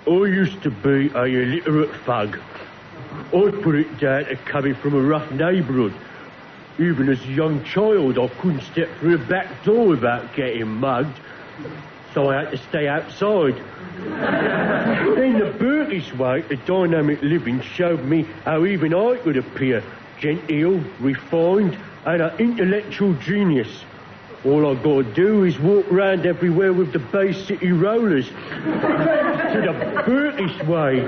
I used to be a illiterate thug. I'd put it down to coming from a rough neighbourhood. Even as a young child, I couldn't step through a back door without getting mugged, so I had to stay outside. In the Burkish way, the dynamic living showed me how even I could appear genteel, refined, and an intellectual genius. All I gotta do is walk round everywhere with the Bay City Rollers. To the Burkish way.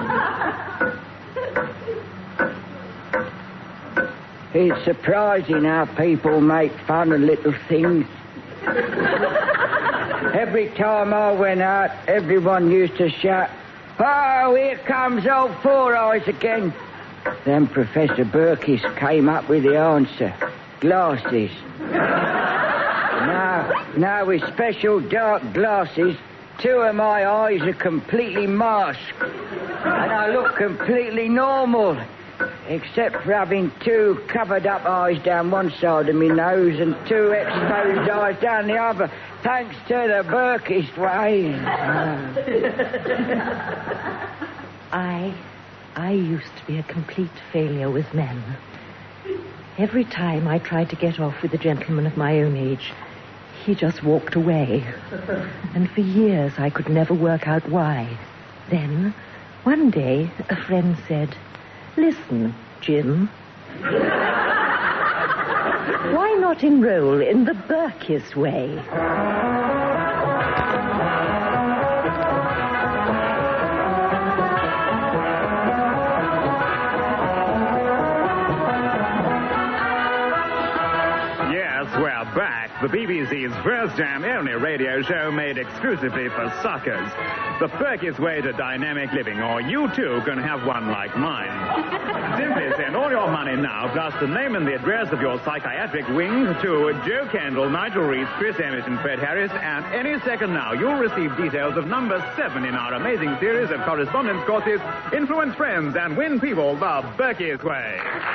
It's surprising how people make fun of little things. Every time I went out, everyone used to shout, "Oh, here comes old Four Eyes again." Then Professor Burkiss came up with the answer. Glasses. Now with special dark glasses, two of my eyes are completely masked. And I look completely normal. Except for having two covered-up eyes down one side of my nose and two exposed eyes down the other, thanks to the Burkish way. I used to be a complete failure with men. Every time I tried to get off with a gentleman of my own age, he just walked away. And for years I could never work out why. Then, one day, a friend said, "Listen, Jim. Why not enroll in the Burkiss way?" Back, the BBC's first and only radio show made exclusively for suckers. The Burkiss way to dynamic living, or you too can have one like mine. Simply send all your money now, plus the name and the address of your psychiatric wing, to Joe Kendall, Nigel Reese, Chris Emerson, Fred Harris, and any second now you'll receive details of number 7 in our amazing series of correspondence courses, Influence Friends and Win People the Burkiss way.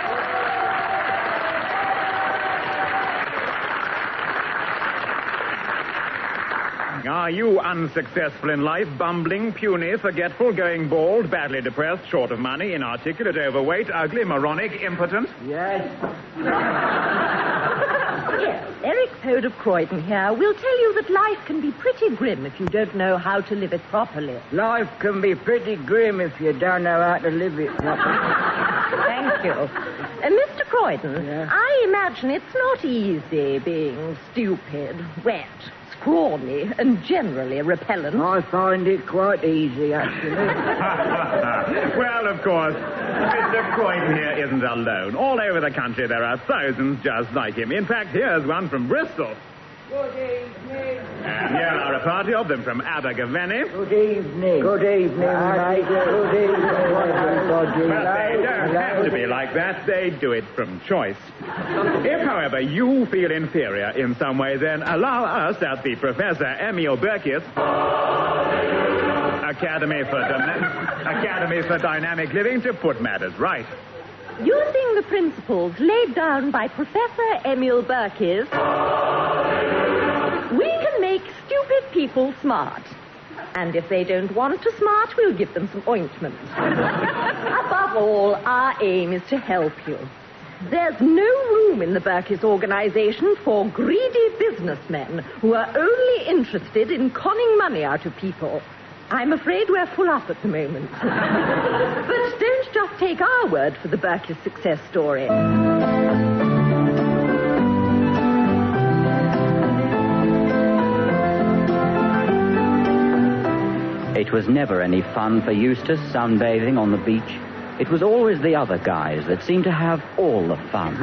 Are you unsuccessful in life, bumbling, puny, forgetful, going bald, badly depressed, short of money, inarticulate, overweight, ugly, moronic, impotent? Yes. Yes, Eric Pode of Croydon here will tell you that life can be pretty grim if you don't know how to live it properly. Life can be pretty grim if you don't know how to live it properly. Thank you. Mr. Croydon, Yeah? I imagine it's not easy being stupid, wet, scrawny, and generally repellent. I find it quite easy, actually. Well, of course, Mr. Croydon here isn't alone. All over the country there are thousands just like him. In fact, here's one from Bristol. Good evening. And here are a party of them from Abergavenny. Good evening. Good evening, mate. Good evening, everybody. But they don't have to be like that. They do it from choice. If, however, you feel inferior in some way, then allow us at the Professor Emil Burkiss Academy for Dynamic Living to put matters right. Using the principles laid down by Professor Emil Burkiss, we can make stupid people smart. And if they don't want to smart, we'll give them some ointment. Above all, our aim is to help you. There's no room in the Burkiss organization for greedy businessmen who are only interested in conning money out of people. I'm afraid we're full up at the moment. But don't just take our word for the Burkiss success story. It was never any fun for Eustace sunbathing on the beach. It was always the other guys that seemed to have all the fun.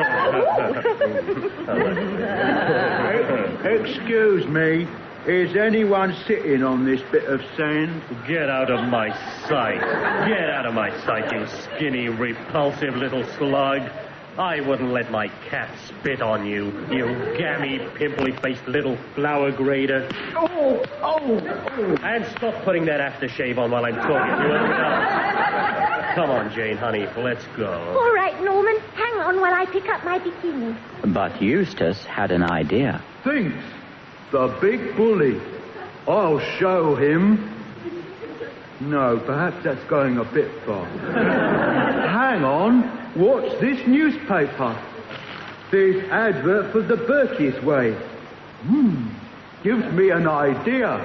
Excuse me, is anyone sitting on this bit of sand? Get out of my sight. Get out of my sight, you skinny, repulsive little slug. I wouldn't let my cat spit on you, you gammy, pimply-faced little flower grader. Oh! And stop putting that aftershave on while I'm talking to you. Come on, Jane, honey, let's go. All right, Norman. Hang on while I pick up my bikini. But Eustace had an idea. Thinks the big bully. I'll show him. No, perhaps that's going a bit far. Hang on. What's this newspaper? There's advert for the Berkey's Way. Gives me an idea.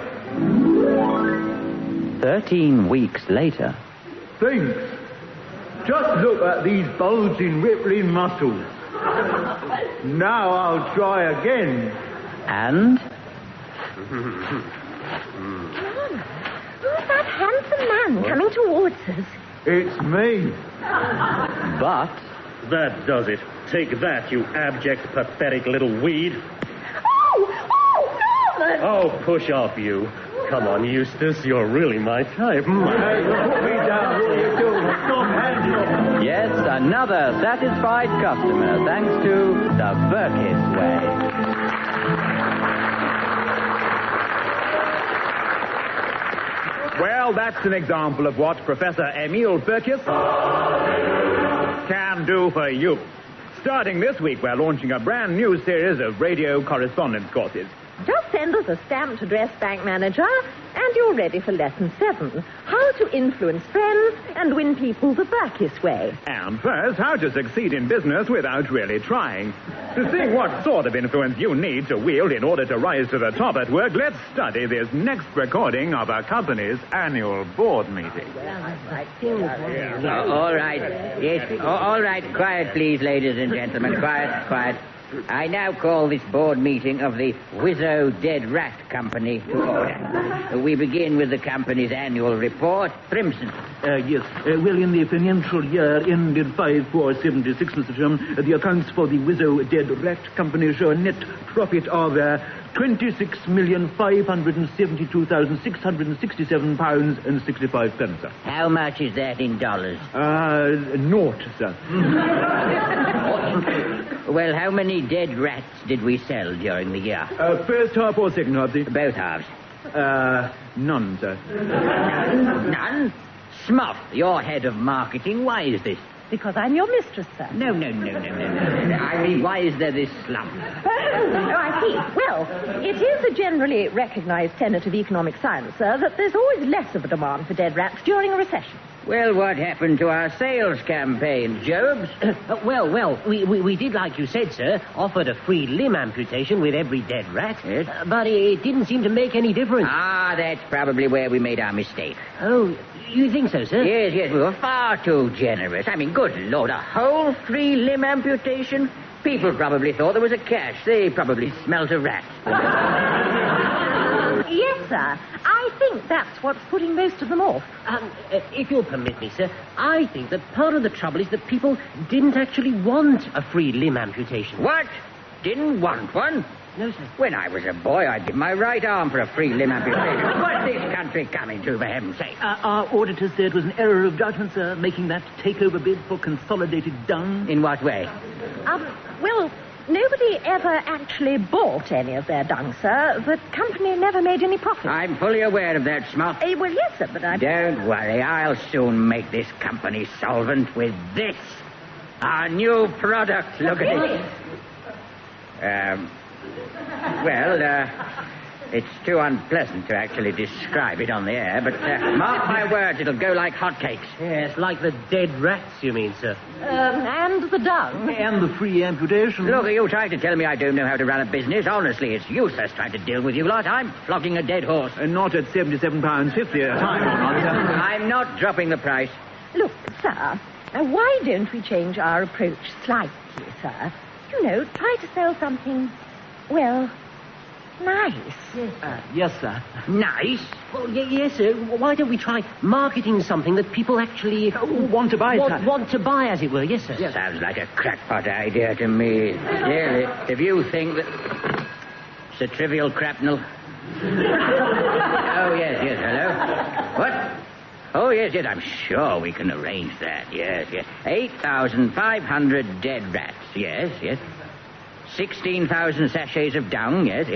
13 weeks later. Thanks. Just look at these bulging, rippling muscles. Now I'll try again. And? Who's that handsome man coming towards us? It's me. But... That does it. Take that, you abject, pathetic little weed. Oh, Norman! Oh, push off, you. Come on, Eustace, you're really my type. Hey, put me down. What are you doing? Stop, hands off. Yes, another satisfied customer, thanks to the Berkey's Way. Well, that's an example of what Professor Emil Berkes can do for you. Starting this week, we're launching a brand new series of radio correspondence courses. Just send us a stamped address, bank manager, and you're ready for lesson 7. How to influence friends and win people the Berkey's way. And first, how to succeed in business without really trying. To see what sort of influence you need to wield in order to rise to the top at work, let's study this next recording of a company's annual board meeting. All right. Yes. All right. Quiet, please, ladies and gentlemen. Quiet. I now call this board meeting of the Wizzo Dead Rat Company to order. We begin with the company's annual report. Primson. Yes. Well, in the financial year ended 5/4/76, Mr. Chairman, the accounts for the Wizzo Dead Rat Company show a net profit of £26,572,667.65, sir. How much is that in dollars? Naught, sir. Well, how many dead rats did we sell during the year? First half or second half, the... Both halves. None, sir. None? Smoff, you're head of marketing. Why is this? Because I'm your mistress, sir. No. I mean, why is there this slump? Oh, I see. Well, it is a generally recognized tenet of economic science, sir, that there's always less of a demand for dead rats during a recession. Well, what happened to our sales campaign, Jobs? Well, we did, like you said, sir, offered a free limb amputation with every dead rat. Yes? But it didn't seem to make any difference. Ah, that's probably where we made our mistake. Oh, you think so, sir? Yes, we were far too generous. I mean, good Lord, a whole free limb amputation? People probably thought there was a catch. They probably smelt a rat. Yes, sir. I think that's what's putting most of them off. If you'll permit me, sir, I think that part of the trouble is that people didn't actually want a free limb amputation. What? Didn't want one? No, sir. When I was a boy, I'd give my right arm for a free limb amputation. What's this country coming to, for heaven's sake? Our auditors said it was an error of judgment, sir, making that takeover bid for Consolidated Dung. In what way? Well, nobody ever actually bought any of their dung, sir. The company never made any profit. I'm fully aware of that, Smoff. Well, yes, sir, but I... Don't worry, I'll soon make this company solvent with this. Our new product. Look at it. It's too unpleasant to actually describe it on the air, but mark my words, it'll go like hotcakes. Yes, like the dead rats, you mean, sir? And the dung. And the free amputation. Look, are you trying to tell me I don't know how to run a business? Honestly, it's useless trying to deal with you lot. I'm flogging a dead horse. Not at £77.50 a time, I'm not dropping the price. Look, sir, why don't we change our approach slightly, sir? You know, try to sell something, well, nice. Yes, sir. Nice? Well, yes, sir. Why don't we try marketing something that people actually... want to buy, sir. Want to buy, as it were. Yes, sir. Sounds like a crackpot idea to me. Really, if you think that... It's a trivial crapnel. Oh, yes, hello? What? Oh, yes, I'm sure we can arrange that. Yes. 8,500 dead rats. Yes. 16,000 sachets of dung. Yes.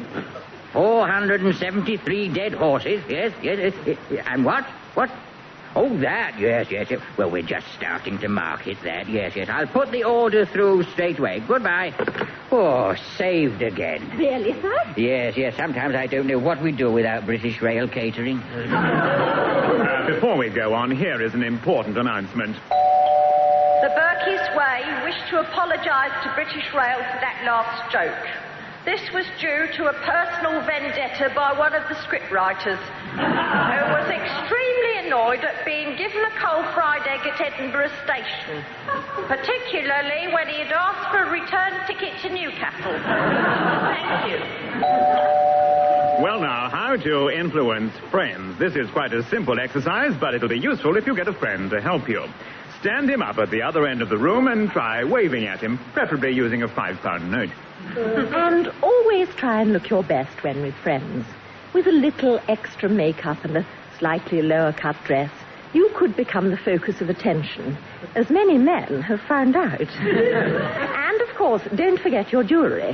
473 dead horses. Yes. And what? Oh, that, yes. Well, we're just starting to market that, yes. I'll put the order through straight away. Goodbye. Oh, saved again. Really, sir? Yes, sometimes I don't know what we do without British Rail catering. Before we go on, here is an important announcement. The Berkey's Way wish to apologise to British Rail for that last joke. This was due to a personal vendetta by one of the scriptwriters, who was extremely annoyed at being given a coal fried egg at Edinburgh Station, particularly when he had asked for a return ticket to Newcastle. Thank you. Well, now, how to influence friends. This is quite a simple exercise, but it'll be useful if you get a friend to help you. Stand him up at the other end of the room and try waving at him, preferably using a £5 note. And always try and look your best when with friends. With a little extra makeup and a slightly lower-cut dress, you could become the focus of attention, as many men have found out. And, of course, don't forget your jewellery.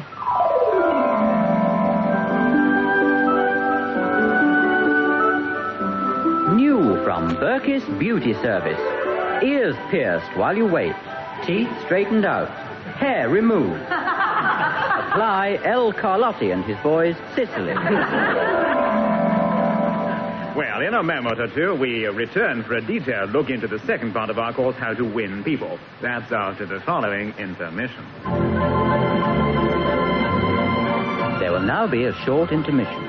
New from Berkey's Beauty Service. Ears pierced while you wait. Teeth straightened out. Hair removed. Apply L. Carlotti and his boys, Sicily. Well, in a moment or two, we return for a detailed look into the second part of our course, How to Win People. That's after the following intermission. There will now be a short intermission.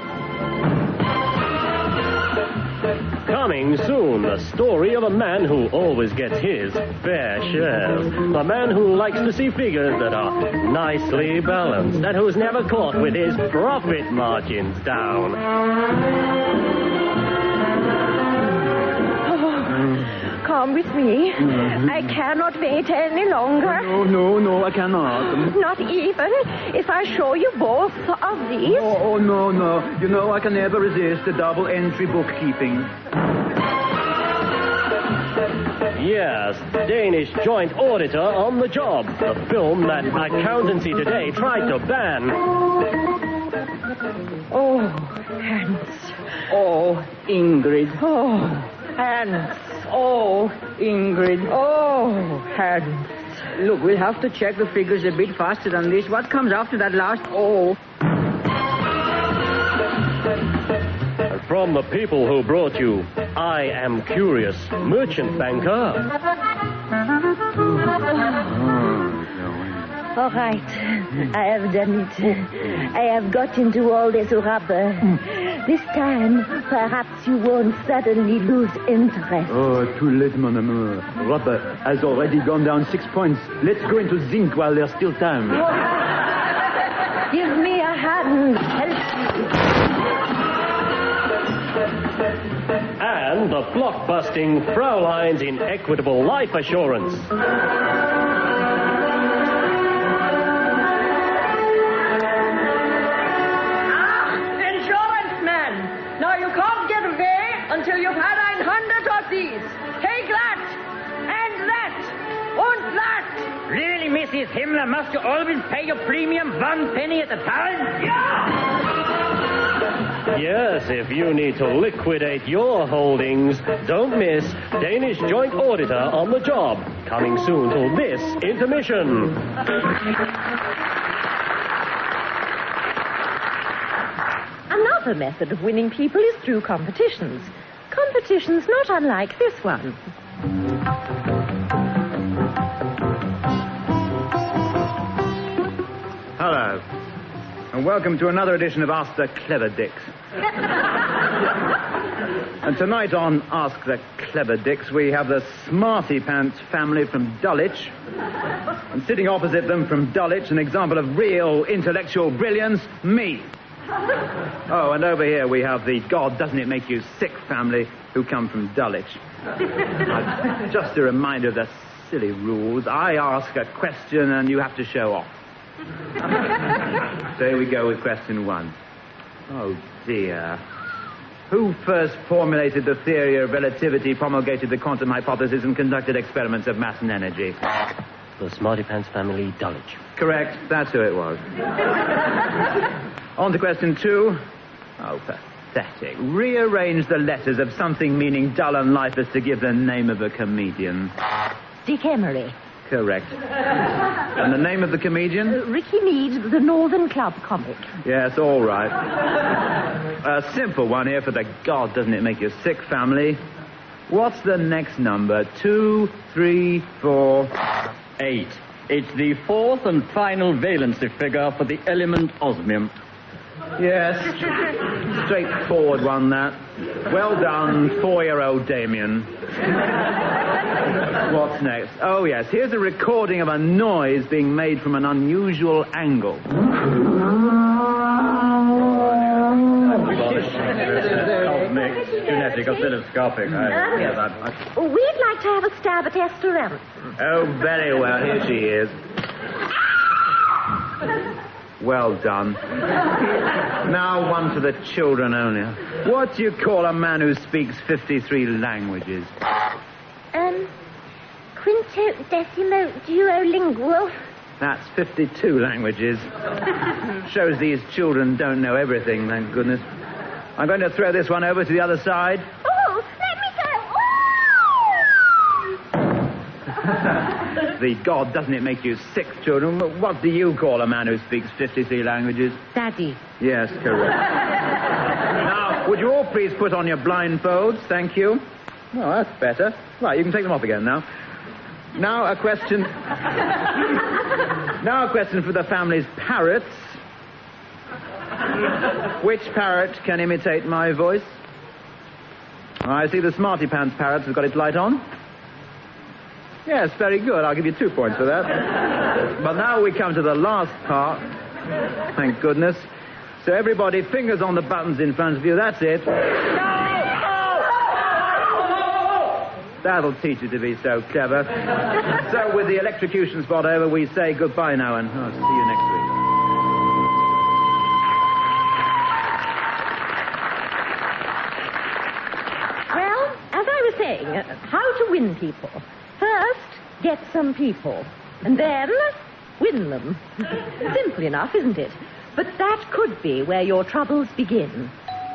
Coming soon, the story of a man who always gets his fair share. A man who likes to see figures that are nicely balanced and who's never caught with his profit margins down. Come with me. I cannot wait any longer. No, I cannot. Not even if I show you both of these. Oh, no. You know, I can never resist the double entry bookkeeping. Yes, Danish Joint Auditor on the Job, the film that Accountancy Today tried to ban. Oh, Hans. Oh, Ingrid. Oh, Hans. Oh, Ingrid. Oh, Hans. Look, we'll have to check the figures a bit faster than this. What comes after that last oh? And from the people who brought you, I Am Curious, Merchant Banker. All right. I have done it. I have got into all this rubber. This time, perhaps you won't suddenly lose interest. Oh, too late, mon amour. Rubber has already gone down 6 points. Let's go into zinc while there's still time. Give me a hand. Help me. And the blockbusting Fraulein's Inequitable Life Assurance. Until you've had 100 of these. Take that, and that, and that. Really, Mrs. Himmler, must you always pay your premium 1 penny at a time? Yeah! Yes, if you need to liquidate your holdings, don't miss Danish Joint Auditor on the Job. Coming soon to this intermission. Another method of winning people is through competitions. Competitions not unlike this one. Hello, and welcome to another edition of Ask the Clever Dicks. And tonight on Ask the Clever Dicks, we have the Smarty Pants family from Dulwich. And sitting opposite them from Dulwich, an example of real intellectual brilliance, me. Oh, and over here we have the God Doesn't It Make You Sick family who come from Dulwich. Just a reminder of the silly rules. I ask a question and you have to show off. So here we go with question 1. Oh, dear. Who first formulated the theory of relativity, promulgated the quantum hypothesis, and conducted experiments of mass and energy? The Smarty Pants family, Dulwich. Correct. That's who it was. On to question 2. Oh, for pathetic. Rearrange the letters of something meaning dull and lifeless to give the name of a comedian. Dick Emery. Correct. And the name of the comedian? Ricky Mead, the Northern Club comic. Yes, all right. A simple one here for the God doesn't it make you sick family. What's the next number? 2, 3, 4... 8. It's the fourth and final valency figure for the element osmium. Yes. Straightforward one, that. Well done, 4-year-old Damien. What's next? Oh, yes. Here's a recording of a noise being made from an unusual angle. Genetic oscilloscopic. We'd like to have a stab at Esther Ransom. Oh, very well. Here she is. Well done. Now one to the children only. What do you call a man who speaks 53 languages? Quinto decimo duolingual. That's 52 languages. Shows these children don't know everything, thank goodness. I'm going to throw this one over to the other side. Oh, let me go. The God doesn't it make you sick, children? What do you call a man who speaks 53 languages? Daddy. Yes, correct. Now, would you all please put on your blindfolds? Thank you. Oh, that's better. Right, you can take them off again now. Now a question for the family's parrots. Which parrot can imitate my voice? I see the Smarty Pants parrot has got its light on. Yes, very good. I'll give you 2 points for that. But now we come to the last part. Thank goodness. So everybody, fingers on the buttons in front of you. That's it. That'll teach you to be so clever. So with the electrocution spot over, we say goodbye now and I'll see you next week. Well, as I was saying, how to win people. First, get some people. And then, win them. Simple enough, isn't it? But that could be where your troubles begin.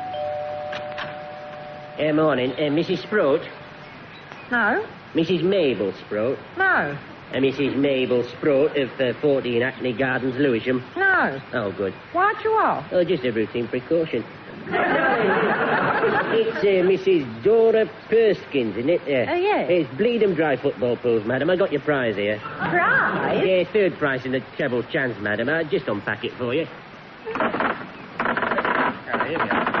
Morning. Mrs. Sprout? No? Mrs. Mabel Sprout? No. Mrs. Mabel Sprout of 14 Hackney Gardens, Lewisham? No. Oh, good. Why'd you ask? Oh, just a routine precaution. It's Mrs. Dora Perskins, isn't it? Oh, yes. It's Bleedham Dry Football Pools, madam. I got your prize here. Prize? Yeah, 3rd prize in the treble chance, madam. I'll just unpack it for you. Here we are.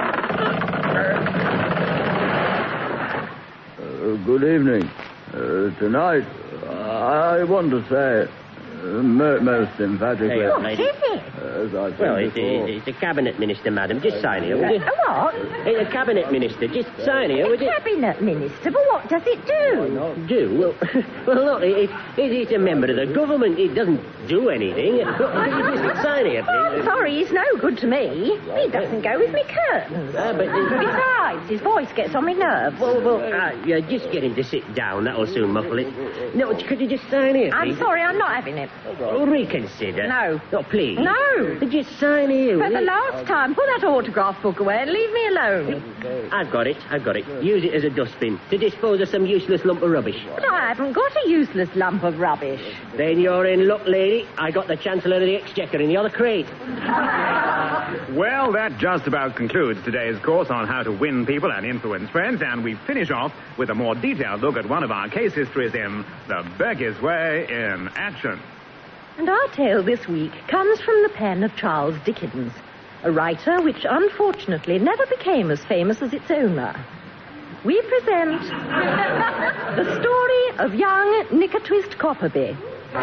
Good evening. Tonight, I want to say most emphatically... Hey, lady. What is it? As I said Well, before. it's a cabinet minister, madam. Just sign here, would you? A what? It's a cabinet minister. Just sign here, would you? Cabinet minister, but what does it do? Do? Well, look, it's a member of the government. It doesn't do anything. Look, just sign here, Oh, please. sorry, he's no good to me. He doesn't go with me curtains. But... Besides, his voice gets on my nerves. yeah, just get him to sit down. That'll soon muffle it. No, could you just sign here, please? I'm sorry, I'm not having it. Oh, reconsider. No. Oh, please. No. Just sign here. For will the you? last time, put that autograph book away and leave me alone. I've got it. Use it as a dustbin to dispose of some useless lump of rubbish. But I haven't got a useless lump of rubbish. Then you're in luck, lady. I got the Chancellor of the Exchequer in the other crate. Well, that just about concludes today's course on how to win people and influence friends, and we finish off with a more detailed look at one of our case histories in The Burgess Way in Action. And our tale this week comes from the pen of Charles Dickens, a writer which unfortunately never became as famous as its owner. We present the story of young Nicotwist Copperby.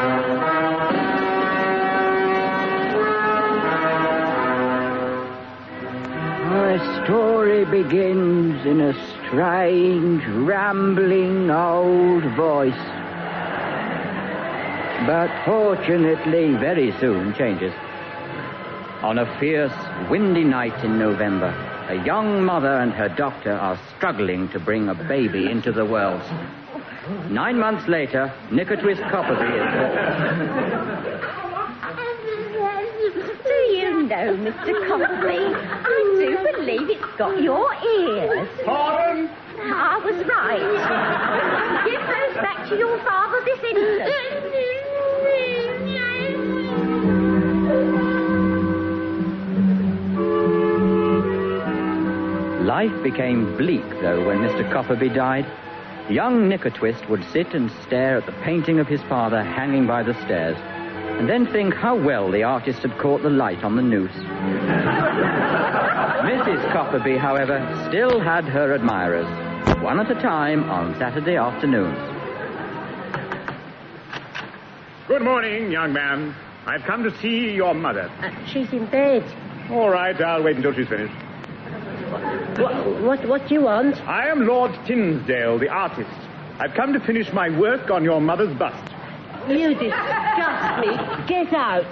Our story begins in a strange, rambling old voice. But fortunately, very soon changes. On a fierce, windy night in November, a young mother and her doctor are struggling to bring a baby into the world. 9 months later, Nicotwist Copperby is born. Do you know, Mr. Copperby, I'm do believe it's got your ears. Pardon? I was right. Give those back to your father this instant. Life became bleak, though, when Mr. Copperby died. Young Nickertwist would sit and stare at the painting of his father hanging by the stairs, and then think how well the artist had caught the light on the noose. Mrs. Copperby, however, still had her admirers, one at a time on Saturday afternoons. Good morning, young man. I've come to see your mother. She's in bed. All right, I'll wait until she's finished. What do you want? I am Lord Tinsdale, the artist. I've come to finish my work on your mother's bust. You disgust me. Get out.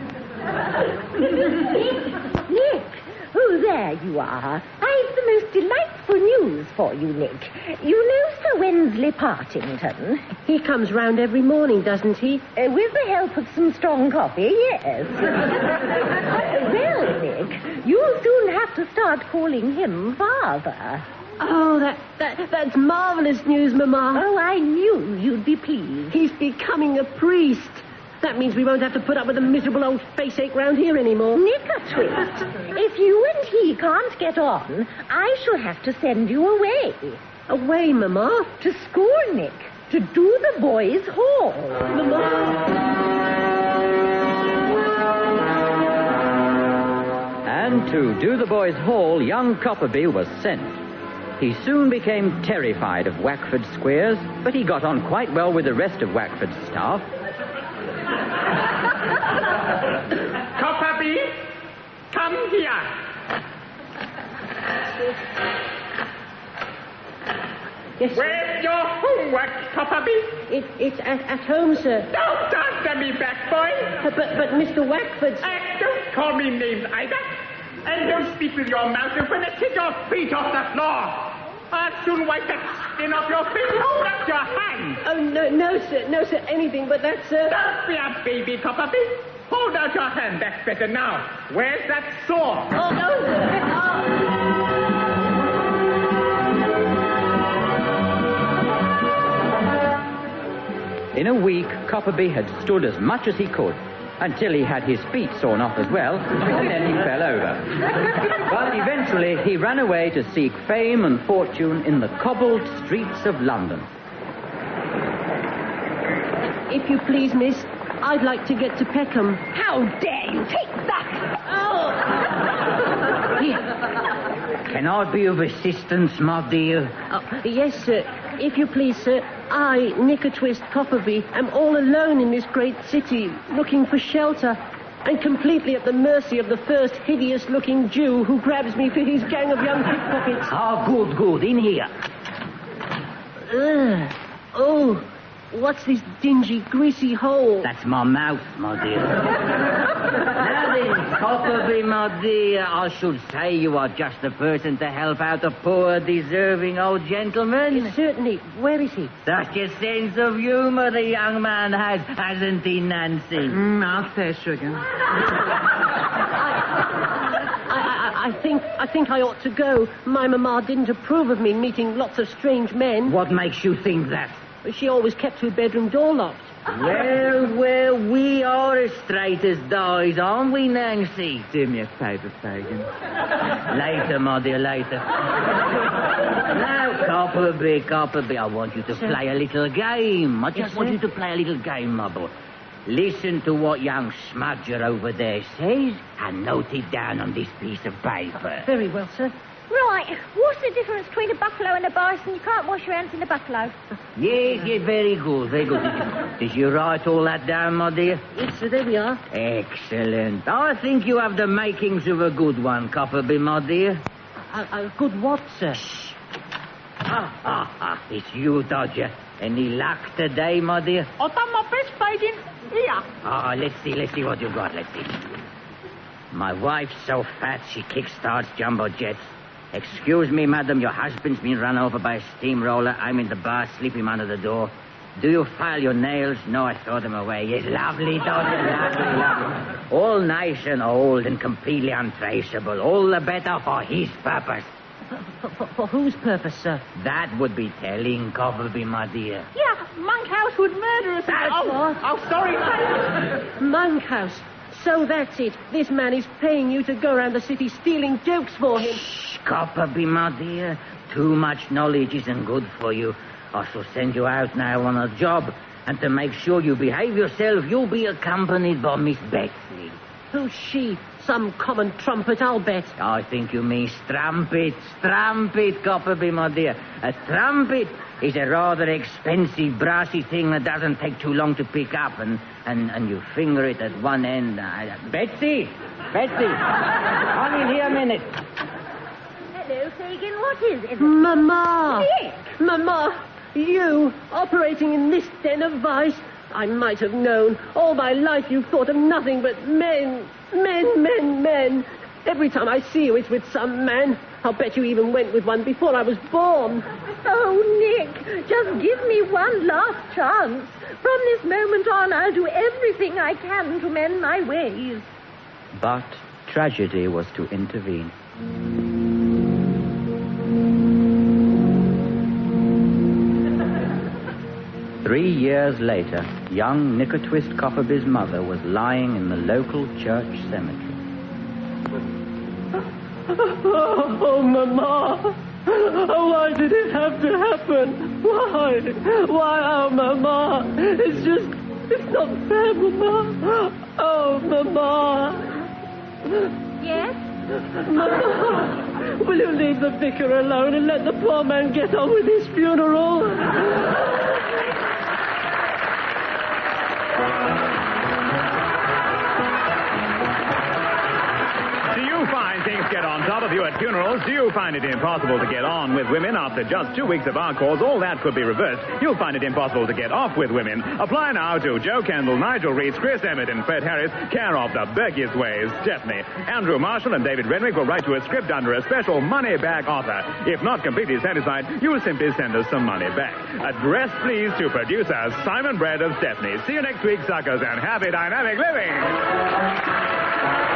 Nick! Oh, there you are. I've the most delightful news for you, Nick. You know Sir Wensley Partington? He comes round every morning, doesn't he? With the help of some strong coffee, yes. Well, Nick, you'll soon have to start calling him Father. Oh, that's marvellous news, Mamma. Oh, I knew you'd be pleased. He's becoming a priest. That means we won't have to put up with a miserable old face-ache round here anymore. Nickertwist, if you and he can't get on, I shall have to send you away. Away, Mamma? To school, Nick. To do the boys' hall. Mamma? And to do the boys' hall, young Copperby was sent. He soon became terrified of Wackford Squares, but he got on quite well with the rest of Wackford's staff. Copperby, come here. Yes, Where's your homework, Copperby? It's at home, sir. Don't answer me back, boy. But Mr. Wackford's... Don't call me names either. And don't speak with your mouth open and take your feet off the floor. I'll soon wipe that skin off your face. Hold up your hand. Oh, no, sir, anything but that, sir. Don't be a baby, Copperby. Hold out your hand. That's better now. Where's that sword? Oh, no, sir. In a week, Copperby had stood as much as he could, until he had his feet sawn off as well, and then he fell over. But eventually he ran away to seek fame and fortune in the cobbled streets of London. If you please, miss, I'd like to get to Peckham. How dare you take that? Can I be of assistance, my dear? Yes, sir. If you please, sir, I, Nickertwist Copperby, am all alone in this great city, looking for shelter, and completely at the mercy of the first hideous-looking Jew who grabs me for his gang of young pickpockets. Good. In here. Oh, what's this dingy, greasy hole? That's my mouth, my dear. Now then, Copperby, my dear, I should say you are just the person to help out a poor, deserving old gentleman. Certainly. Where is he? Such a sense of humour the young man has, hasn't he, Nancy? I'll say, sugar. I think I ought to go. My mamma didn't approve of me meeting lots of strange men. What makes you think that? She always kept her bedroom door locked. Well, we are as straight as dies, aren't we, Nancy? Do me a favour, Fagin. Later, my dear, later. Now, Copperby, I want you to play a little game. I just want you to play a little game, my boy. Listen to what young Smudger over there says and note it down on this piece of paper. Very well, sir. Right, what's the difference between a buffalo and a bison? You can't wash your hands in a buffalo. Yes, very good. Did you write all that down, my dear? Yes, sir, there we are. Excellent. I think you have the makings of a good one, Copperby, my dear. A good what, sir? Shh. It's you, Dodger. Any luck today, my dear? I've done my best, Fagin. Here. Let's see what you got. Let's see. My wife's so fat she kickstarts jumbo jets. Excuse me, madam, your husband's been run over by a steamroller. I'm in the bar, sleep him under the door. Do you file your nails? No, I throw them away. Yes, lovely, darling, lovely. All nice and old and completely untraceable. All the better for his purpose. For whose purpose, sir? That would be telling, Copperby, my dear. Yeah, Monkhouse would murder us. Sorry. Monkhouse. So that's it. This man is paying you to go around the city stealing jokes for him. Shh, Copperby, my dear. Too much knowledge isn't good for you. I shall send you out now on a job, and to make sure you behave yourself, you'll be accompanied by Miss Betsy. Who's she? Some common trumpet, I'll bet. I think you mean strumpet. Strumpet, Copperby, my dear. A trumpet is a rather expensive brassy thing that doesn't take too long to pick up, and you finger it at one end. Betsy! Come in here a minute. Hello, Fagin. What is it? Mama! Nick! Mama! You, operating in this den of vice? I might have known. All my life you've thought of nothing but men. Every time I see you, it's with some man. I'll bet you even went with one before I was born. Oh, Nick, just give me one last chance. From this moment on, I'll do everything I can to mend my ways. But tragedy was to intervene. 3 years later, young Nicotwist Copperby's mother was lying in the local church cemetery. Oh, Mama! Why did it have to happen? Why? Oh, Mama! It's not fair, Mama! Oh, Mama! Yes? Mama, will you leave the vicar alone and let the poor man get on with his funeral? Do you find things get on top of you at funerals? Do you find it impossible to get on with women after just 2 weeks of our cause? All that could be reversed. You'll find it impossible to get off with women. Apply now to Joe Kendall, Nigel Reese, Chris Emmett, and Fred Harris, care of the Burgess Ways, Stephanie. Andrew Marshall and David Renwick will write you a script under a special money-back offer. If not completely satisfied, you will simply send us some money back. Address, please, to producer Simon Bredd of Stephanie. See you next week, suckers, and happy dynamic living!